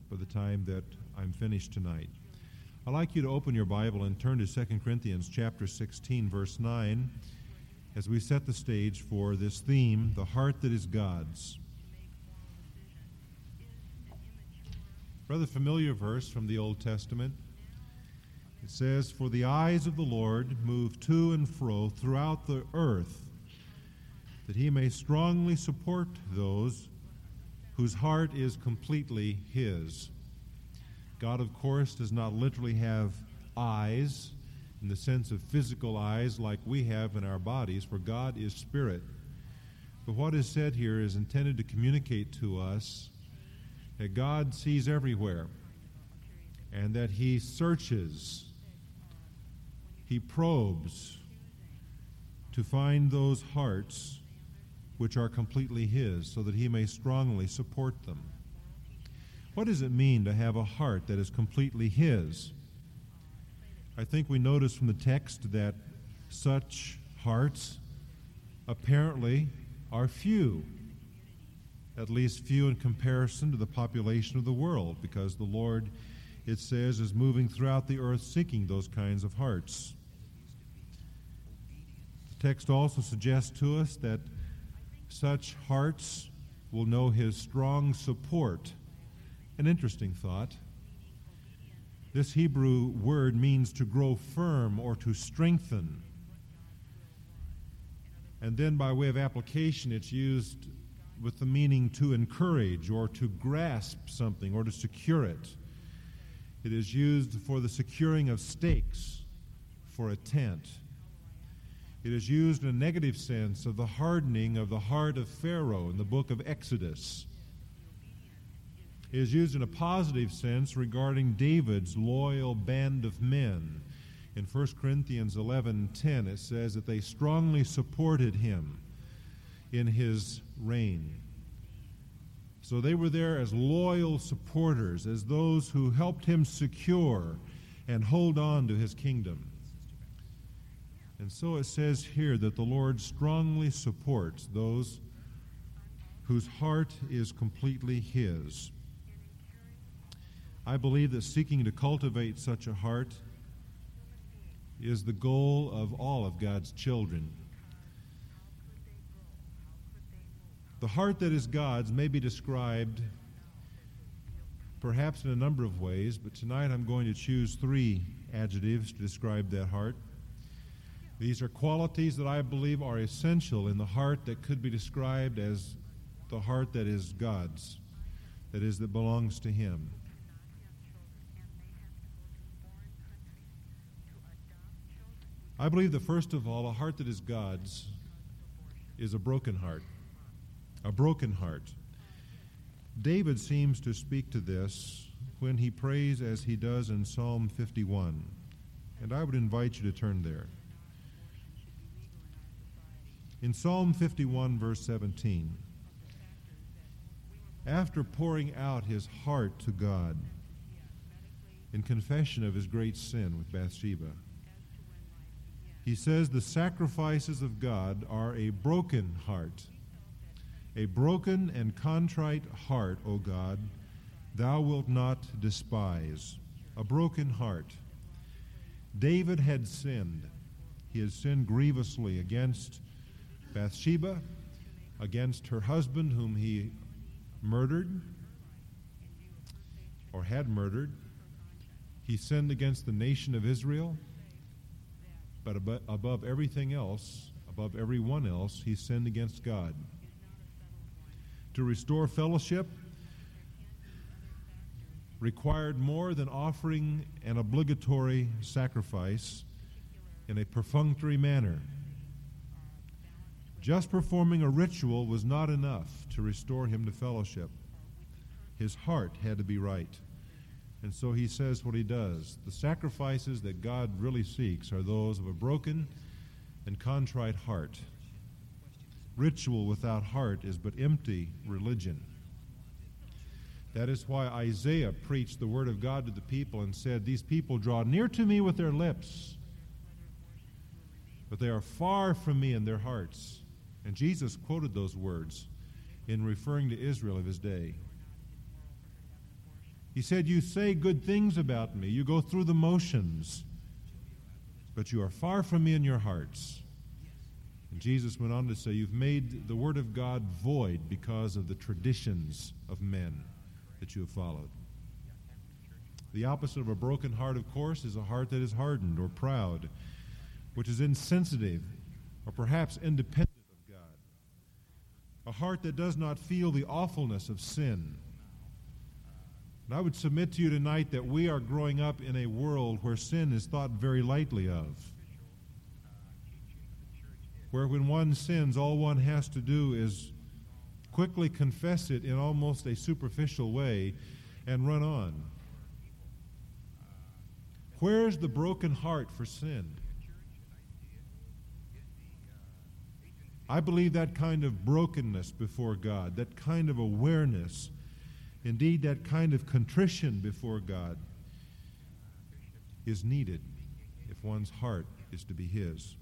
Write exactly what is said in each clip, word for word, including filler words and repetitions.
by the time that I'm finished tonight. I'd like you to open your Bible and turn to Second Corinthians chapter sixteen, verse nine, as we set the stage for this theme, the heart that is God's. Rather familiar verse from the Old Testament. It says, "For the eyes of the Lord move to and fro throughout the earth, that he may strongly support those whose heart is completely his." God, of course, does not literally have eyes in the sense of physical eyes like we have in our bodies, for God is spirit. But what is said here is intended to communicate to us that God sees everywhere and that he searches, he probes to find those hearts which are completely his, so that he may strongly support them. What does it mean to have a heart that is completely his? I think we notice from the text that such hearts apparently are few, at least few in comparison to the population of the world, because the Lord, it says, is moving throughout the earth seeking those kinds of hearts. The text also suggests to us that such hearts will know his strong support. An interesting thought. This Hebrew word means to grow firm or to strengthen. And then by way of application, it's used with the meaning to encourage or to grasp something or to secure it. It is used for the securing of stakes for a tent. It is used in a negative sense of the hardening of the heart of Pharaoh in the book of Exodus. It is used in a positive sense regarding David's loyal band of men. In First Corinthians eleven ten, it says that they strongly supported him in his reign. So they were there as loyal supporters, as those who helped him secure and hold on to his kingdom. And so it says here that the Lord strongly supports those whose heart is completely his. I believe that seeking to cultivate such a heart is the goal of all of God's children. The heart that is God's may be described perhaps in a number of ways, but tonight I'm going to choose three adjectives to describe that heart. These are qualities that I believe are essential in the heart that could be described as the heart that is God's, that is, that belongs to him. I believe that first of all, a heart that is God's is a broken heart. A broken heart. David seems to speak to this when he prays as he does in Psalm fifty-one. And I would invite you to turn there. In Psalm fifty-one, verse seventeen, after pouring out his heart to God in confession of his great sin with Bathsheba, he says, "The sacrifices of God are a broken heart. A broken and contrite heart, O God, thou wilt not despise." A broken heart. David had sinned. He had sinned grievously against Bathsheba, against her husband whom he murdered or had murdered. He sinned against the nation of Israel. But above, above everything else, above everyone else, he sinned against God. To restore fellowship required more than offering an obligatory sacrifice in a perfunctory manner. Just performing a ritual was not enough to restore him to fellowship. His heart had to be right. And so he says what he does. The sacrifices that God really seeks are those of a broken and contrite heart. Ritual without heart is but empty religion. That is why Isaiah preached the word of God to the people and said, "These people draw near to me with their lips, but they are far from me in their hearts." And Jesus quoted those words in referring to Israel of his day. He said, you say good things about me. You go through the motions, but you are far from me in your hearts. And Jesus went on to say, you've made the word of God void because of the traditions of men that you have followed. The opposite of a broken heart, of course, is a heart that is hardened or proud, which is insensitive or perhaps independent of God. A heart that does not feel the awfulness of sin. And I would submit to you tonight that we are growing up in a world where sin is thought very lightly of. Where when one sins, all one has to do is quickly confess it in almost a superficial way and run on. Where's the broken heart for sin? I believe that kind of brokenness before God, that kind of awareness, indeed that kind of contrition before God is needed if one's heart is to be His.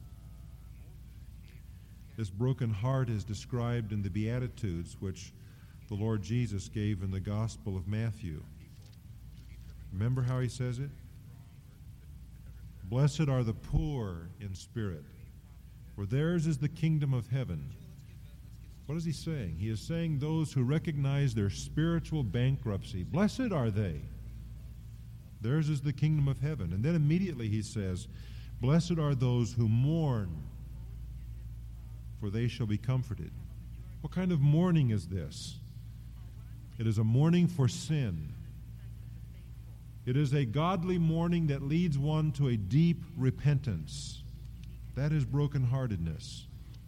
This broken heart is described in the Beatitudes which the Lord Jesus gave in the Gospel of Matthew. Remember how He says it? Blessed are the poor in spirit, for theirs is the kingdom of heaven. What is He saying? He is saying those who recognize their spiritual bankruptcy, blessed are they. Theirs is the kingdom of heaven. And then immediately He says, blessed are those who mourn, for they shall be comforted. What kind of mourning is this? It is a mourning for sin. It is a godly mourning that leads one to a deep repentance. That is brokenheartedness.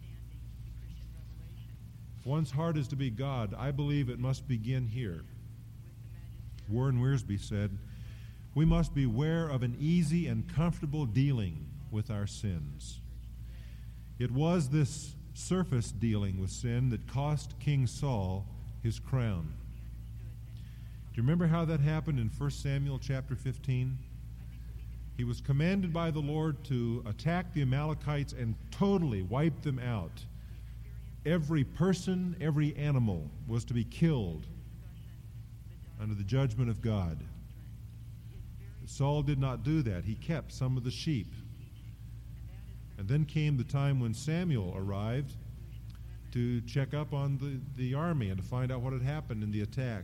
If one's heart is to be God, I believe it must begin here. Warren Wiersbe said, we must beware of an easy and comfortable dealing with our sins. It was this surface dealing with sin that cost King Saul his crown. Do you remember how that happened in First Samuel chapter fifteen? He was commanded by the Lord to attack the Amalekites and totally wipe them out. Every person, every animal was to be killed under the judgment of God. Saul did not do that. He kept some of the sheep. And then came the time when Samuel arrived to check up on the, the army and to find out what had happened in the attack.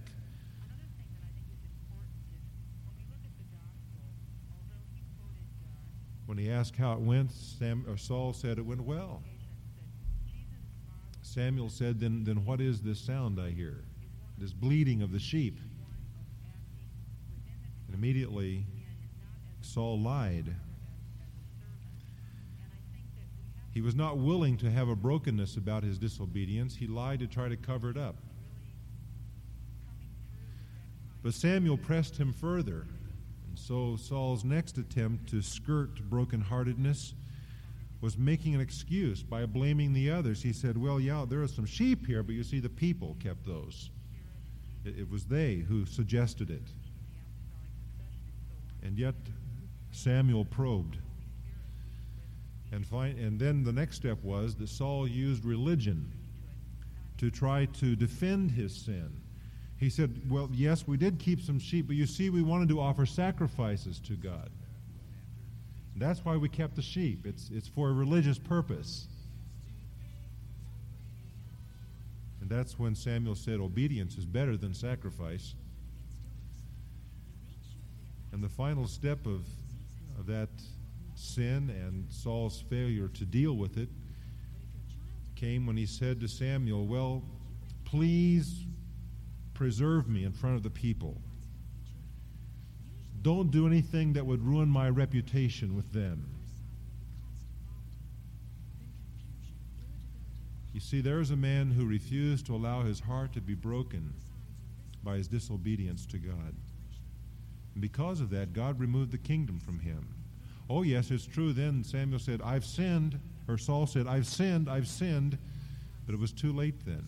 When he asked how it went, Sam, or Saul said it went well. Samuel said, then, then what is this sound I hear? This bleating of the sheep. And immediately Saul lied. He was not willing to have a brokenness about his disobedience. He lied to try to cover it up. But Samuel pressed him further. And so Saul's next attempt to skirt brokenheartedness was making an excuse by blaming the others. He said, well, yeah, there are some sheep here, but you see the people kept those. It, it was they who suggested it. And yet Samuel probed. And, find, and then the next step was that Saul used religion to try to defend his sin. He said, well, yes, we did keep some sheep, but you see, we wanted to offer sacrifices to God. And that's why we kept the sheep. It's, it's for a religious purpose. And that's when Samuel said obedience is better than sacrifice. And the final step of, of that sin and Saul's failure to deal with it came when he said to Samuel, well, please preserve me in front of the people. Don't do anything that would ruin my reputation with them. You see, there is a man who refused to allow his heart to be broken by his disobedience to God. And because of that, God removed the kingdom from him. Oh, yes, it's true. Then Samuel said, I've sinned. Or Saul said, I've sinned, I've sinned. But it was too late then.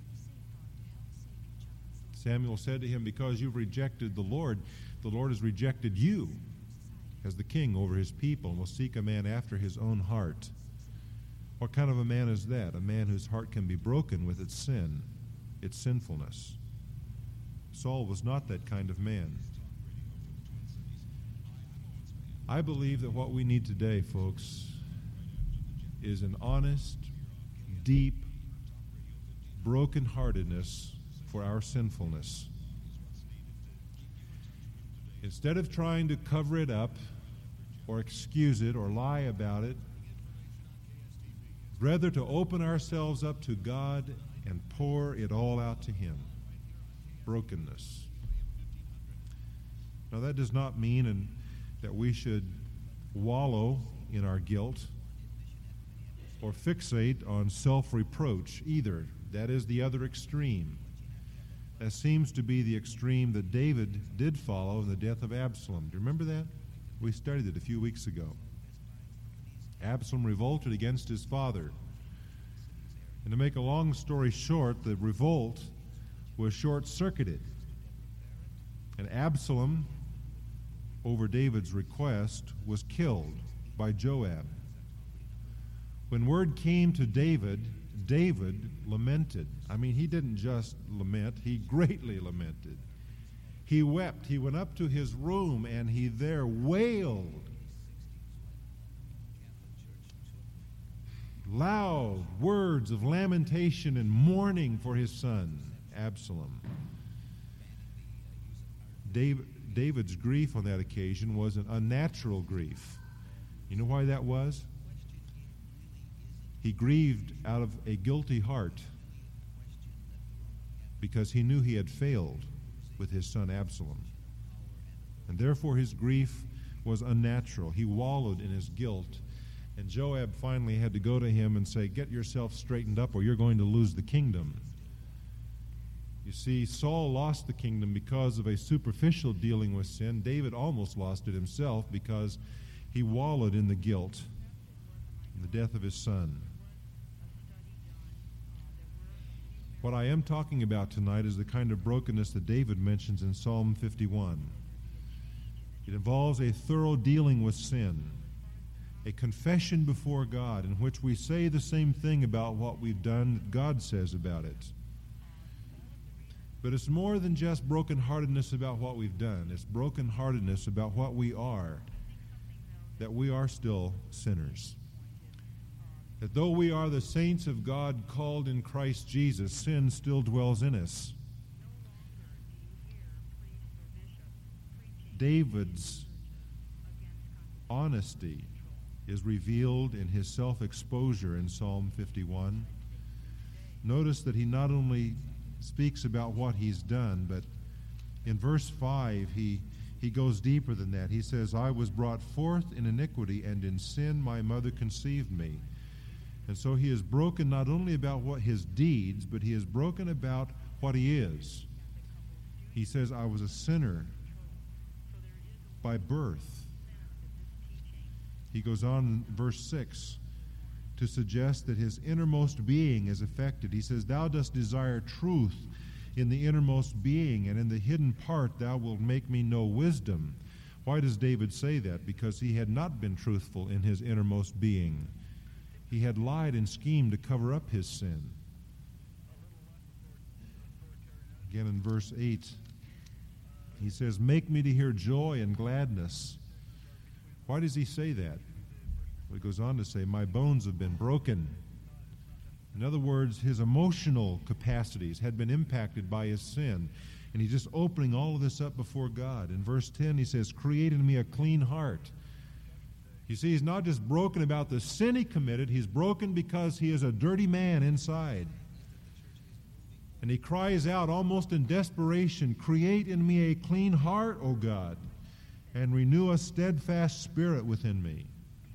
Samuel said to him, because you've rejected the Lord, the Lord has rejected you as the king over his people and will seek a man after his own heart. What kind of a man is that? A man whose heart can be broken with its sin, its sinfulness. Saul was not that kind of man. I believe that what we need today, folks, is an honest, deep, brokenheartedness for our sinfulness. Instead of trying to cover it up or excuse it or lie about it, rather to open ourselves up to God and pour it all out to Him. Brokenness. Now that does not mean and that we should wallow in our guilt or fixate on self-reproach either. That is the other extreme. That seems to be the extreme that David did follow in the death of Absalom. Do you remember that? We studied it a few weeks ago. Absalom revolted against his father. And to make a long story short, the revolt was short-circuited. And Absalom, over David's request, was killed by Joab. When word came to David, David lamented. I mean, he didn't just lament, he greatly lamented. He wept. He went up to his room and he there wailed. Loud words of lamentation and mourning for his son, Absalom. David, David's grief on that occasion was an unnatural grief. You know why that was? He grieved out of a guilty heart because he knew he had failed with his son Absalom. And therefore his grief was unnatural. He wallowed in his guilt. And Joab finally had to go to him and say, "Get yourself straightened up or you're going to lose the kingdom." You see, Saul lost the kingdom because of a superficial dealing with sin. David almost lost it himself because he wallowed in the guilt in the death of his son. What I am talking about tonight is the kind of brokenness that David mentions in Psalm fifty-one. It involves a thorough dealing with sin, a confession before God in which we say the same thing about what we've done that God says about it. But it's more than just brokenheartedness about what we've done. It's brokenheartedness about what we are, that we are still sinners. That though we are the saints of God called in Christ Jesus, sin still dwells in us. David's honesty is revealed in his self-exposure in Psalm fifty-one. Notice that he not only speaks about what he's done, but in verse five he, he goes deeper than that. He says, "I was brought forth in iniquity, and in sin my mother conceived me." And so he is broken not only about what his deeds, but he is broken about what he is. He says, "I was a sinner by birth." He goes on in verse six to suggest that his innermost being is affected. He says, "Thou dost desire truth in the innermost being, and in the hidden part thou wilt make me know wisdom." Why does David say that? Because he had not been truthful in his innermost being. He had lied and schemed to cover up his sin. Again in verse eight, he says, "Make me to hear joy and gladness." Why does he say that? Well, he goes on to say, "My bones have been broken." In other words, his emotional capacities had been impacted by his sin. And he's just opening all of this up before God. In verse ten, he says, "Create in me a clean heart." You see, he's not just broken about the sin he committed. He's broken because he is a dirty man inside. And he cries out almost in desperation, "Create in me a clean heart, O God, and renew a steadfast spirit within me."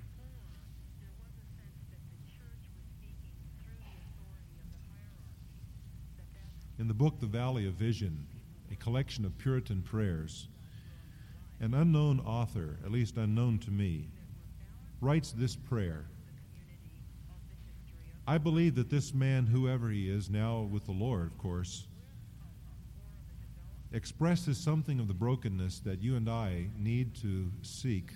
In the book, The Valley of Vision, a collection of Puritan prayers, an unknown author, at least unknown to me, writes this prayer. I believe that this man, whoever he is, now with the Lord, of course, expresses something of the brokenness that you and I need to seek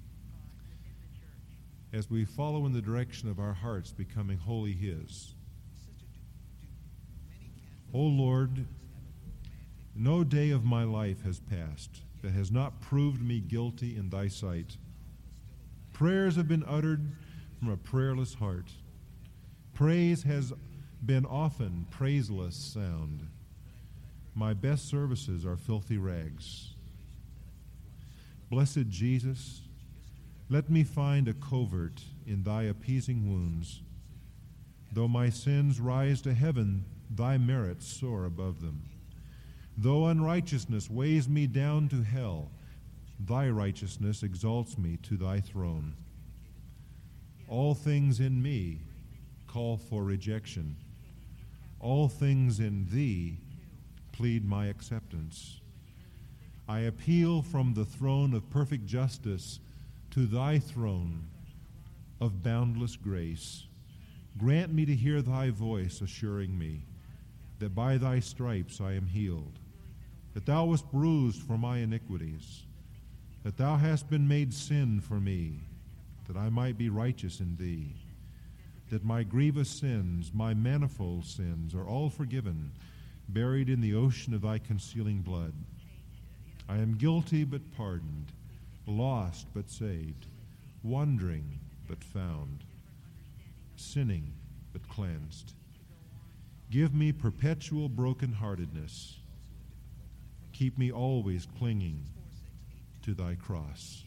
as we follow in the direction of our hearts becoming wholly His. O Lord, No day of my life has passed that has not proved me guilty in thy sight. Prayers have been uttered from a prayerless heart. Praise has been often praiseless sound. My best services are filthy rags. Blessed Jesus, let me find a covert in thy appeasing wounds. Though my sins rise to heaven, thy merits soar above them. Though unrighteousness weighs me down to hell, thy righteousness exalts me to thy throne. All things in me call for rejection. All things in thee plead my acceptance. I appeal from the throne of perfect justice to thy throne of boundless grace. Grant me to hear thy voice assuring me that by thy stripes I am healed, that thou wast bruised for my iniquities, that thou hast been made sin for me, that I might be righteous in thee, that my grievous sins, my manifold sins, are all forgiven, buried in the ocean of thy concealing blood. I am guilty but pardoned, lost but saved, wandering but found, sinning but cleansed. Give me perpetual brokenheartedness. Keep me always clinging to thy cross.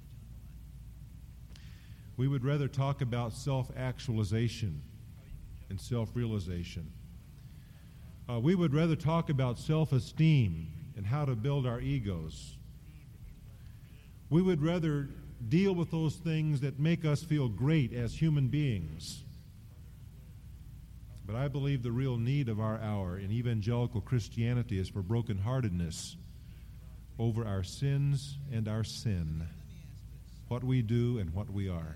We would rather talk about self-actualization and self-realization. Uh, we would rather talk about self-esteem and how to build our egos. We would rather deal with those things that make us feel great as human beings. But I believe the real need of our hour in evangelical Christianity is for brokenheartedness over our sins and our sin, what we do and what we are.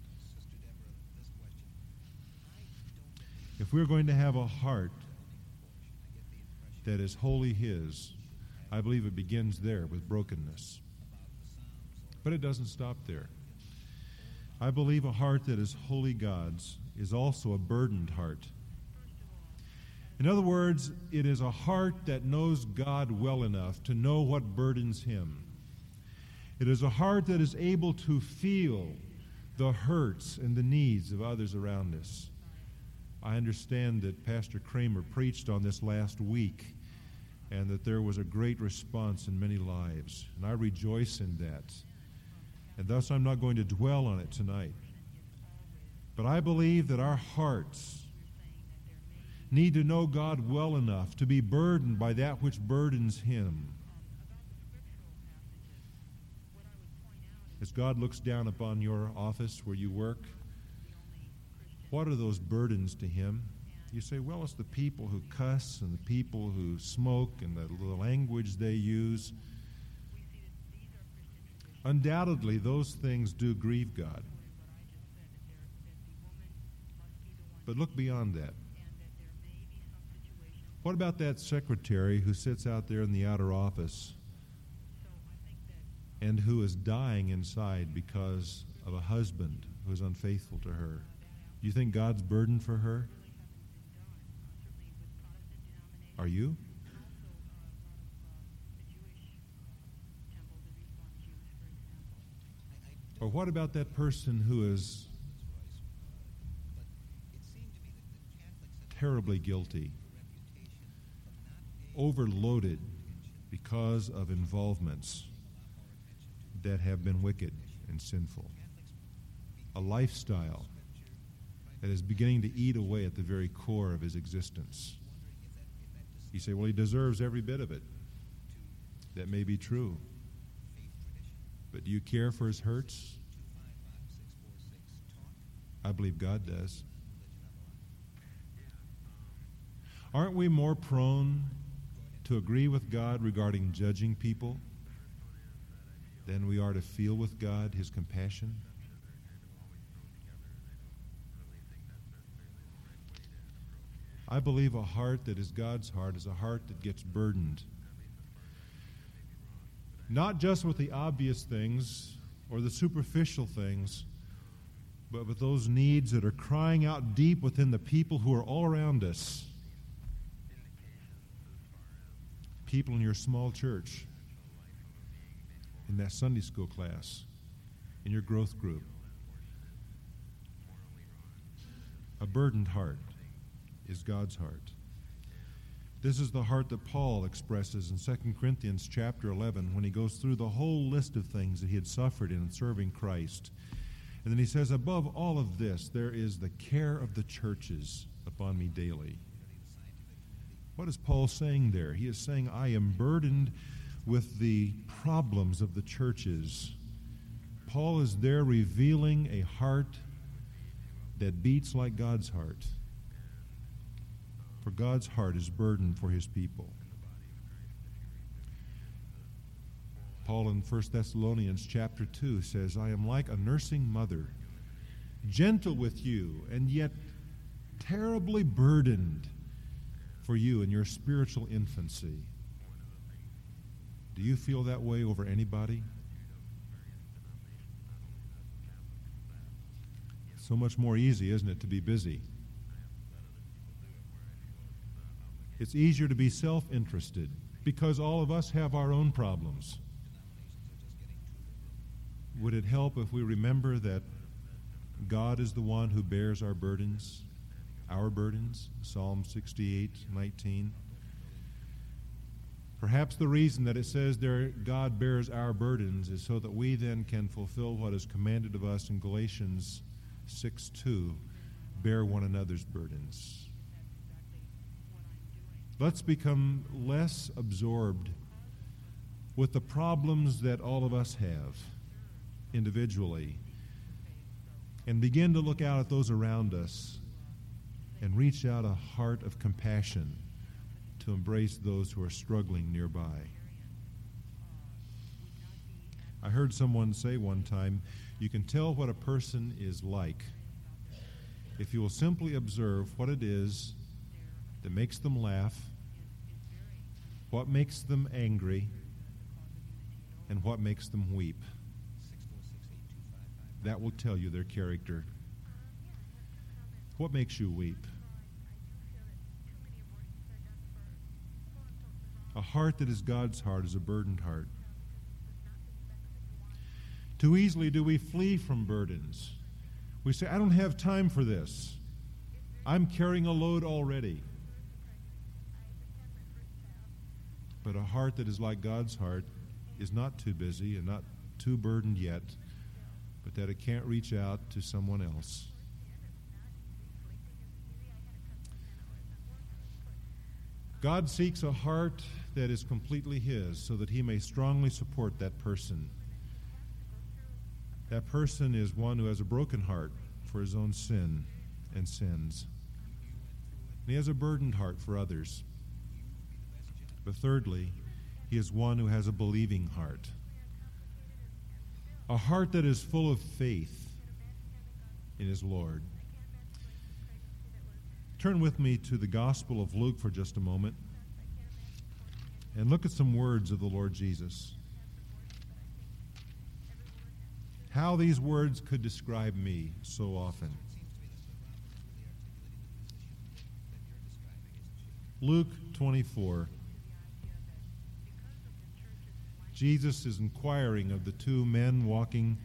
If we're going to have a heart that is wholly His, I believe it begins there with brokenness. But it doesn't stop there. I believe a heart that is wholly God's is also a burdened heart. In other words, it is a heart that knows God well enough to know what burdens Him. It is a heart that is able to feel the hurts and the needs of others around us. I understand that Pastor Kramer preached on this last week, and that there was a great response in many lives, and I rejoice in that. And thus I'm not going to dwell on it tonight. But I believe that our hearts need to know God well enough to be burdened by that which burdens Him. As God looks down upon your office where you work, what are those burdens to Him? You say, well, it's the people who cuss and the people who smoke and the, the language they use. Undoubtedly, those things do grieve God. But look beyond that. What about that secretary who sits out there in the outer office and who is dying inside because of a husband who is unfaithful to her? You think God's burdened for her? Are you? Or what about that person who is terribly guilty, overloaded because of involvements that have been wicked and sinful? A lifestyle that is beginning to eat away at the very core of his existence. You say, well, he deserves every bit of it. That may be true. But do you care for his hurts? I believe God does. Aren't we more prone to agree with God regarding judging people than we are to feel with God His compassion? I believe a heart that is God's heart is a heart that gets burdened. Not just with the obvious things or the superficial things, but with those needs that are crying out deep within the people who are all around us. people in your small church, in that Sunday school class, in your growth group. A burdened heart is God's heart. This is the heart that Paul expresses in Second Corinthians chapter eleven when he goes through the whole list of things that he had suffered in serving Christ. And then he says, above all of this, there is the care of the churches upon me daily. What is Paul saying there? He is saying, I am burdened with the problems of the churches. Paul is there revealing a heart that beats like God's heart. For God's heart is burdened for his people. Paul in First Thessalonians chapter two says, I am like a nursing mother, gentle with you, and yet terribly burdened for you in your spiritual infancy. Do you feel that way over anybody? So much more easy, isn't it, to be busy? It's easier to be self-interested because all of us have our own problems. Would it help if we remember that God is the one who bears our burdens, our burdens? Psalm sixty-eight nineteen. Perhaps the reason that it says there God bears our burdens is so that we then can fulfill what is commanded of us in Galatians six two, bear one another's burdens. Let's become less absorbed with the problems that all of us have individually and begin to look out at those around us and reach out a heart of compassion to embrace those who are struggling nearby. I heard someone say one time, you can tell what a person is like if you will simply observe what it is that makes them laugh, what makes them angry, and what makes them weep. That will tell you their character. What makes you weep? A heart that is God's heart is a burdened heart. Too easily do we flee from burdens. We say, I don't have time for this. I'm carrying a load already. But a heart that is like God's heart is not too busy and not too burdened yet, but that it can't reach out to someone else. God seeks a heart that is completely His so that He may strongly support that person. That person is one who has a broken heart for his own sin and sins. And he has a burdened heart for others. But thirdly, he is one who has a believing heart. A heart that is full of faith in his Lord. Turn with me to the Gospel of Luke for just a moment and look at some words of the Lord Jesus. How these words could describe me so often. Luke twenty-four. Jesus is inquiring of the two men walking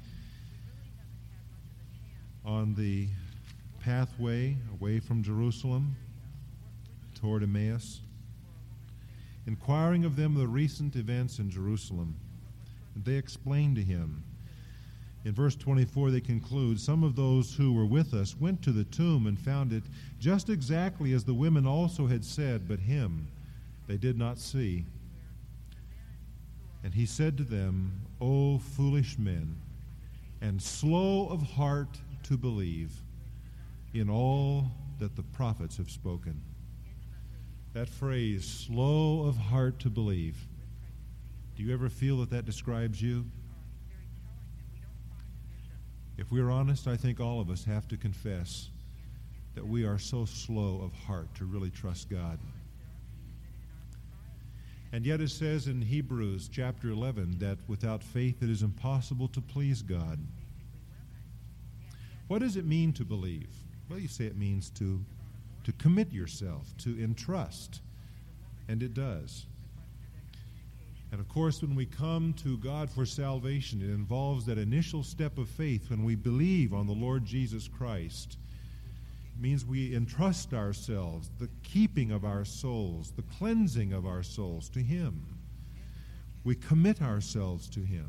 on the pathway away from Jerusalem toward Emmaus, inquiring of them the recent events in Jerusalem. And they explained to him. In verse twenty-four, they conclude, some of those who were with us went to the tomb and found it just exactly as the women also had said, but him they did not see. And he said to them, O foolish men, and slow of heart to believe in all that the prophets have spoken. That phrase, slow of heart to believe. Do you ever feel that that describes you? If we're honest, I think all of us have to confess that we are so slow of heart to really trust God. And yet it says in Hebrews chapter eleven that without faith it is impossible to please God. What does it mean to believe? Well, you say it means to, to commit yourself, to entrust. And it does. And of course, when we come to God for salvation, it involves that initial step of faith when we believe on the Lord Jesus Christ. It means we entrust ourselves, the keeping of our souls, the cleansing of our souls to Him. We commit ourselves to Him.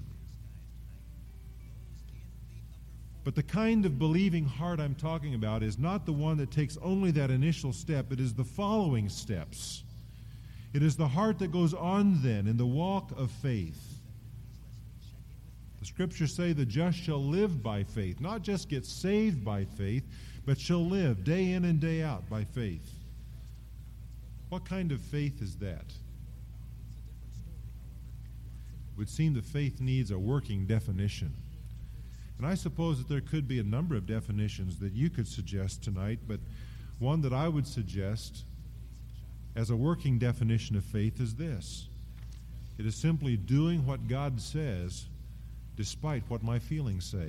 But the kind of believing heart I'm talking about is not the one that takes only that initial step. It is the following steps. It is the heart that goes on then in the walk of faith. The Scriptures say the just shall live by faith, not just get saved by faith, but shall live day in and day out by faith. What kind of faith is that? It would seem that faith needs a working definition. And I suppose that there could be a number of definitions that you could suggest tonight, but one that I would suggest as a working definition of faith is this. It is simply doing what God says despite what my feelings say.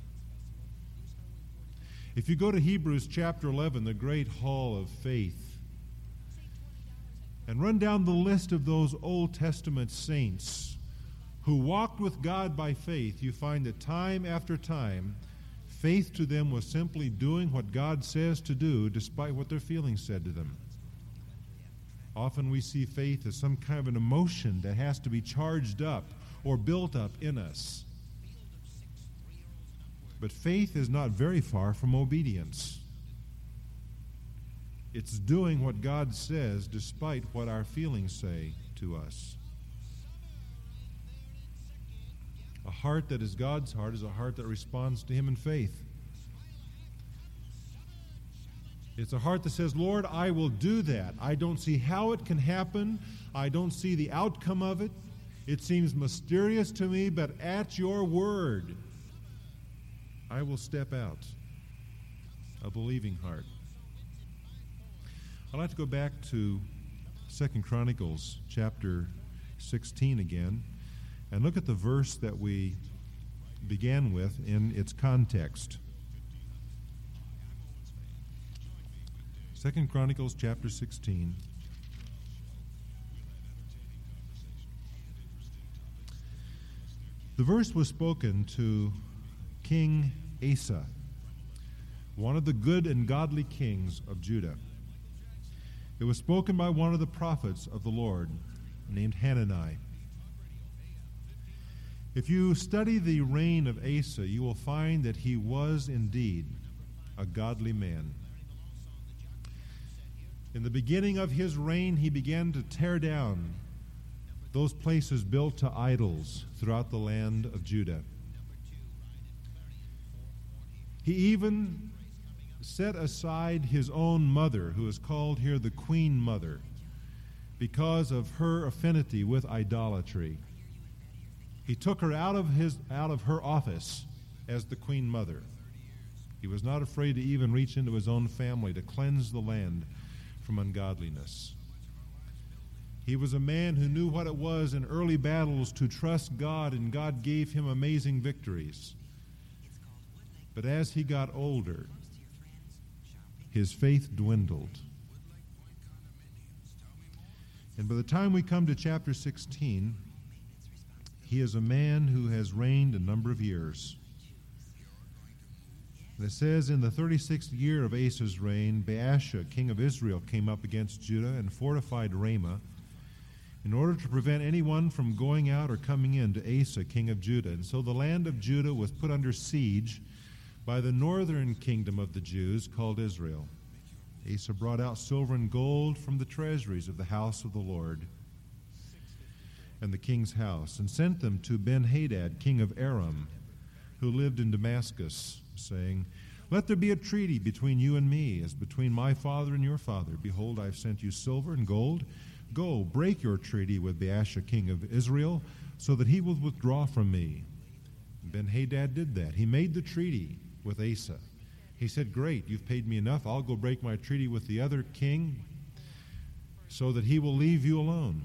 If you go to Hebrews chapter eleven, the great hall of faith, and run down the list of those Old Testament saints who walked with God by faith, you find that time after time, faith to them was simply doing what God says to do despite what their feelings said to them. Often we see faith as some kind of an emotion that has to be charged up or built up in us. But faith is not very far from obedience. It's doing what God says despite what our feelings say to us. A heart that is God's heart is a heart that responds to Him in faith. It's a heart that says, Lord, I will do that. I don't see how it can happen. I don't see the outcome of it. It seems mysterious to me, but at your word, I will step out. A believing heart. I'd like to go back to Second Chronicles chapter sixteen again and look at the verse that we began with in its context. Second Chronicles chapter sixteen. The verse was spoken to King Asa, one of the good and godly kings of Judah. It was spoken by one of the prophets of the Lord, named Hanani. If you study the reign of Asa, you will find that he was indeed a godly man. In the beginning of his reign, he began to tear down those places built to idols throughout the land of Judah. He even set aside his own mother, who is called here the Queen Mother, because of her affinity with idolatry. He took her out of his out of her office as the Queen Mother. He was not afraid to even reach into his own family to cleanse the land from ungodliness. He was a man who knew what it was in early battles to trust God, and God gave him amazing victories. But as he got older, his faith dwindled. And by the time we come to chapter sixteen, he is a man who has reigned a number of years. And it says, in the thirty-sixth year of Asa's reign, Baasha, king of Israel, came up against Judah and fortified Ramah in order to prevent anyone from going out or coming in to Asa, king of Judah. And so the land of Judah was put under siege by the northern kingdom of the Jews called Israel. Asa brought out silver and gold from the treasuries of the house of the Lord and the king's house, and sent them to Ben-Hadad, king of Aram, who lived in Damascus, saying, Let there be a treaty between you and me, as between my father and your father. Behold, I have sent you silver and gold. Go, break your treaty with Baasha, king of Israel, so that he will withdraw from me. Ben-Hadad did that. He made the treaty with Asa. He said, Great, you've paid me enough. I'll go break my treaty with the other king so that he will leave you alone.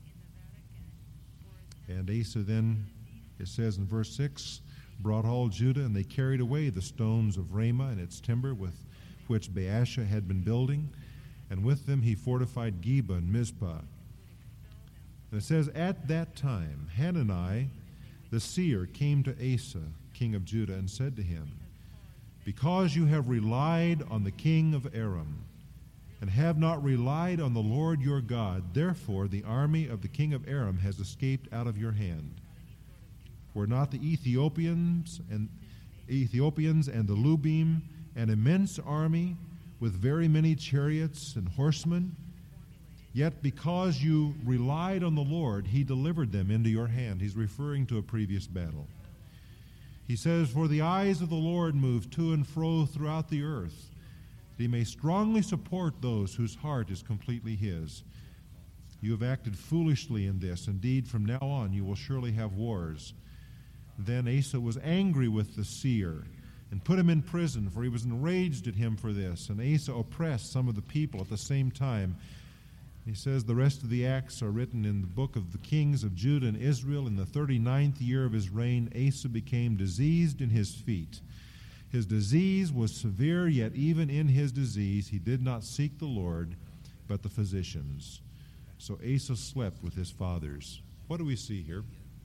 And Asa then, it says in verse six, brought all Judah, and they carried away the stones of Ramah and its timber with which Baasha had been building, and with them he fortified Geba and Mizpah. And it says, at that time, Hanani, the seer, came to Asa, king of Judah, and said to him, because you have relied on the king of Aram, and have not relied on the Lord your God, therefore the army of the king of Aram has escaped out of your hand. Were not the Ethiopians and Ethiopians and the Lubim an immense army with very many chariots and horsemen? Yet because you relied on the Lord, he delivered them into your hand. He's referring to a previous battle. He says, for the eyes of the Lord move to and fro throughout the earth, that he may strongly support those whose heart is completely his. You have acted foolishly in this. Indeed, from now on you will surely have wars. Then Asa was angry with the seer and put him in prison, for he was enraged at him for this. And Asa oppressed some of the people at the same time. He says the rest of the acts are written in the book of the kings of Judah and Israel. In the thirty-ninth year of his reign, Asa became diseased in his feet. His disease was severe, yet even in his disease he did not seek the Lord, but the physicians. So Asa slept with his fathers. What do we see here?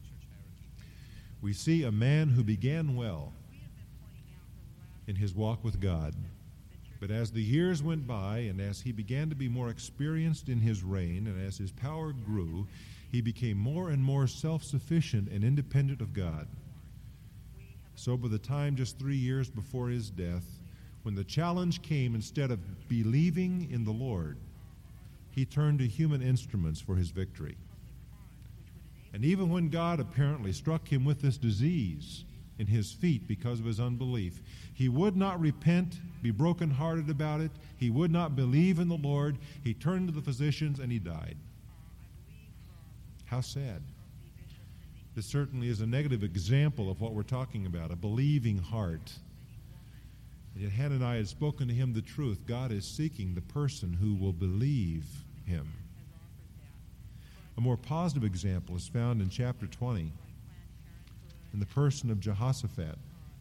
We see a man who began well in his walk with God. But as the years went by, and as he began to be more experienced in his reign, and as his power grew, he became more and more self-sufficient and independent of God. So by the time just three years before his death, when the challenge came, instead of believing in the Lord, he turned to human instruments for his victory. And even when God apparently struck him with this disease in his feet because of his unbelief, he would not repent, be brokenhearted about it. He would not believe in the Lord. He turned to the physicians and he died. How sad. This certainly is a negative example of what we're talking about, a believing heart. And yet Hananiah had spoken to him the truth. God is seeking the person who will believe him. A more positive example is found in chapter twenty, in the person of Jehoshaphat.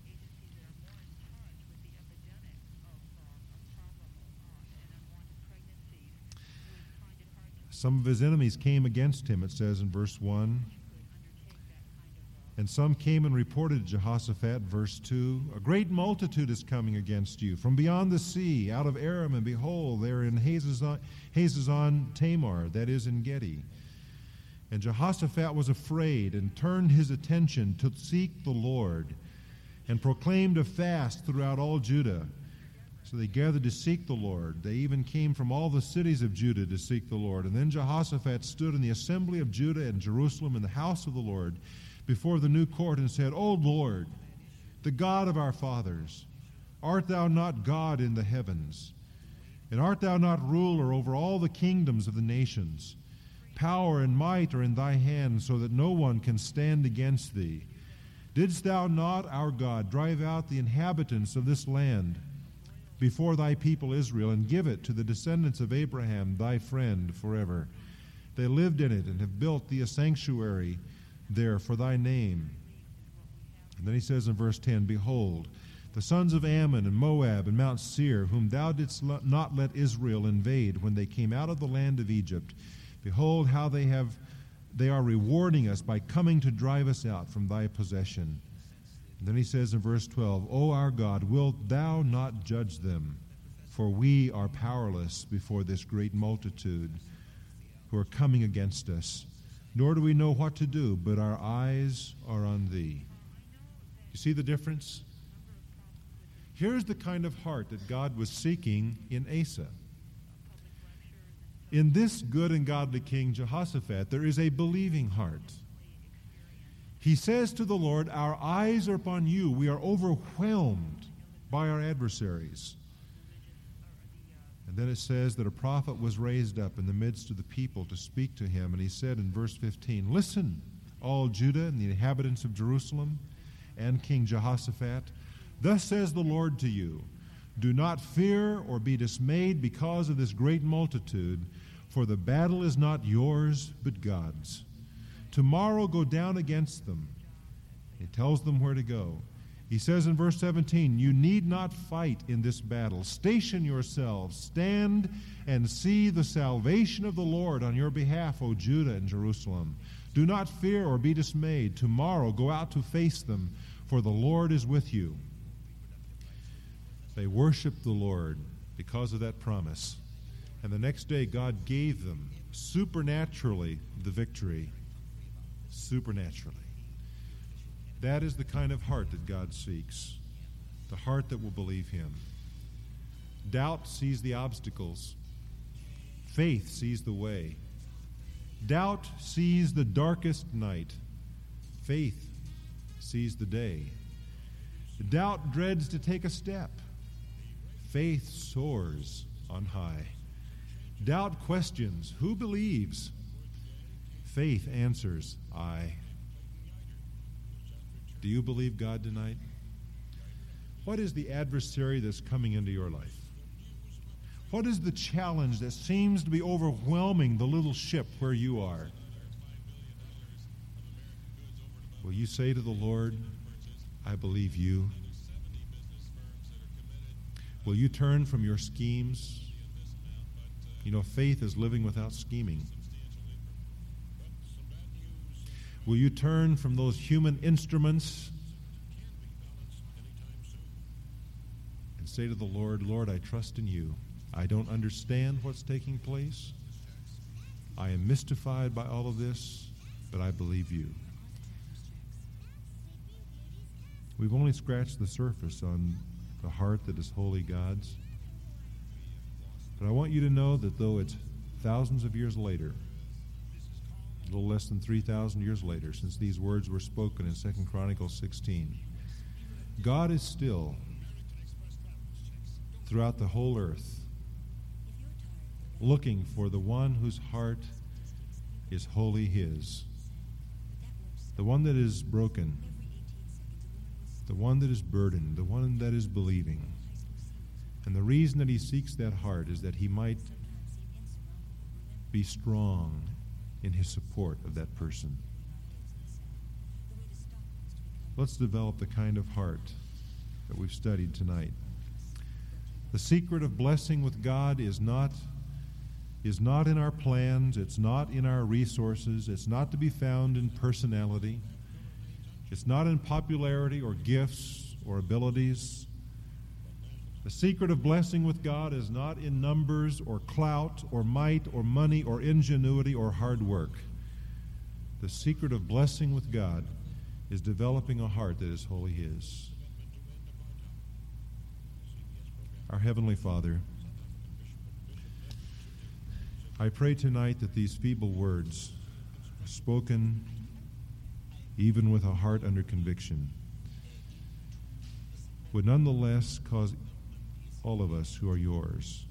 Some of his enemies came against him, it says in verse one. And some came and reported to Jehoshaphat, verse two, a great multitude is coming against you from beyond the sea, out of Aram, and behold, they are in Hazazon, Hazazon Tamar, that is in Gedi. And Jehoshaphat was afraid and turned his attention to seek the Lord and proclaimed a fast throughout all Judah. So they gathered to seek the Lord. They even came from all the cities of Judah to seek the Lord. And then Jehoshaphat stood in the assembly of Judah and Jerusalem in the house of the Lord before the new court and said, O Lord, the God of our fathers, art thou not God in the heavens? And art thou not ruler over all the kingdoms of the nations? Power and might are in thy hand, so that no one can stand against thee. Didst thou not, our God, drive out the inhabitants of this land before thy people Israel, and give it to the descendants of Abraham, thy friend, forever? They lived in it and have built thee a sanctuary there for thy name. And then he says in verse ten, Behold, the sons of Ammon and Moab and Mount Seir, whom thou didst not let Israel invade when they came out of the land of Egypt, behold how they have they are rewarding us by coming to drive us out from thy possession. And then he says in verse twelve, O our God, wilt thou not judge them? For we are powerless before this great multitude who are coming against us. Nor do we know what to do, but our eyes are on thee. You see the difference? Here's the kind of heart that God was seeking in Asa. In this good and godly king Jehoshaphat, there is a believing heart. He says to the Lord, our eyes are upon you. We are overwhelmed by our adversaries. And then it says that a prophet was raised up in the midst of the people to speak to him. And he said in verse fifteen, Listen, all Judah and the inhabitants of Jerusalem and King Jehoshaphat, thus says the Lord to you, do not fear or be dismayed because of this great multitude, for the battle is not yours, but God's. Tomorrow go down against them. He tells them where to go. He says in verse seventeen, you need not fight in this battle. Station yourselves, stand and see the salvation of the Lord on your behalf, O Judah and Jerusalem. Do not fear or be dismayed. Tomorrow go out to face them, for the Lord is with you. They worshiped the Lord because of that promise. And the next day God gave them supernaturally the victory. Supernaturally. That is the kind of heart that God seeks. The heart that will believe him. Doubt sees the obstacles. Faith sees the way. Doubt sees the darkest night. Faith sees the day. Doubt dreads to take a step. Faith soars on high. Doubt questions, who believes? Faith answers, I. Do you believe God tonight? What is the adversary that's coming into your life? What is the challenge that seems to be overwhelming the little ship where you are? Will you say to the Lord, I believe you? Will you turn from your schemes? You know, faith is living without scheming. Will you turn from those human instruments and say to the Lord, Lord, I trust in you. I don't understand what's taking place. I am mystified by all of this, but I believe you. We've only scratched the surface on the heart that is wholly God's. But I want you to know that though it's thousands of years later, a little less than three thousand years later, since these words were spoken in Second Chronicles sixteen, God is still, throughout the whole earth, looking for the one whose heart is wholly his, the one that is broken, the one that is burdened, the one that is believing. And the reason that he seeks that heart is that he might be strong in his support of that person. Let's develop the kind of heart that we've studied tonight. The secret of blessing with God is not is not in our plans, it's not in our resources, it's not to be found in personality, it's not in popularity or gifts or abilities. The secret of blessing with God is not in numbers or clout or might or money or ingenuity or hard work. The secret of blessing with God is developing a heart that is wholly his. Our Heavenly Father, I pray tonight that these feeble words, spoken even with a heart under conviction, would nonetheless cause all of us who are yours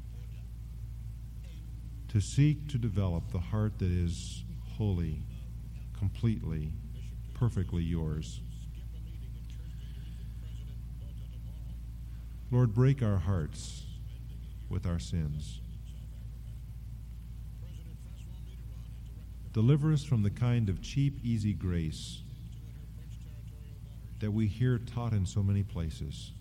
to seek to develop the heart that is wholly, completely, perfectly yours. Lord, break our hearts with our sins. Deliver us from the kind of cheap, easy grace that we hear taught in so many places.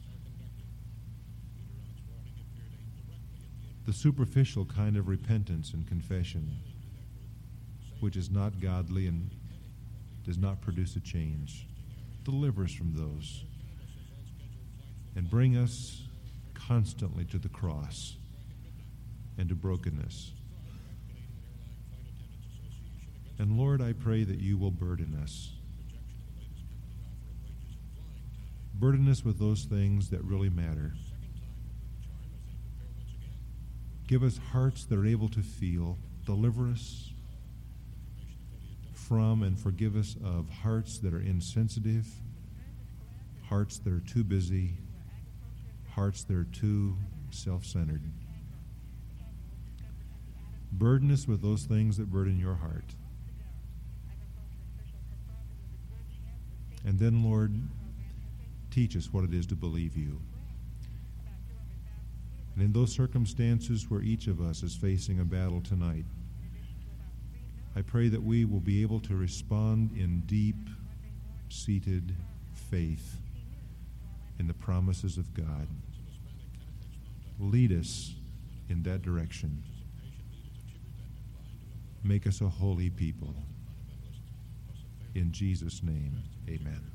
The superficial kind of repentance and confession, which is not godly and does not produce a change. Deliver us from those and bring us constantly to the cross and to brokenness. And Lord, I pray that you will burden us. Burden us with those things that really matter. Give us hearts that are able to feel. Deliver us from and forgive us of hearts that are insensitive, hearts that are too busy, hearts that are too self-centered. Burden us with those things that burden your heart. And then, Lord, teach us what it is to believe you. And in those circumstances where each of us is facing a battle tonight, I pray that we will be able to respond in deep-seated faith in the promises of God. Lead us in that direction. Make us a holy people. In Jesus' name, amen.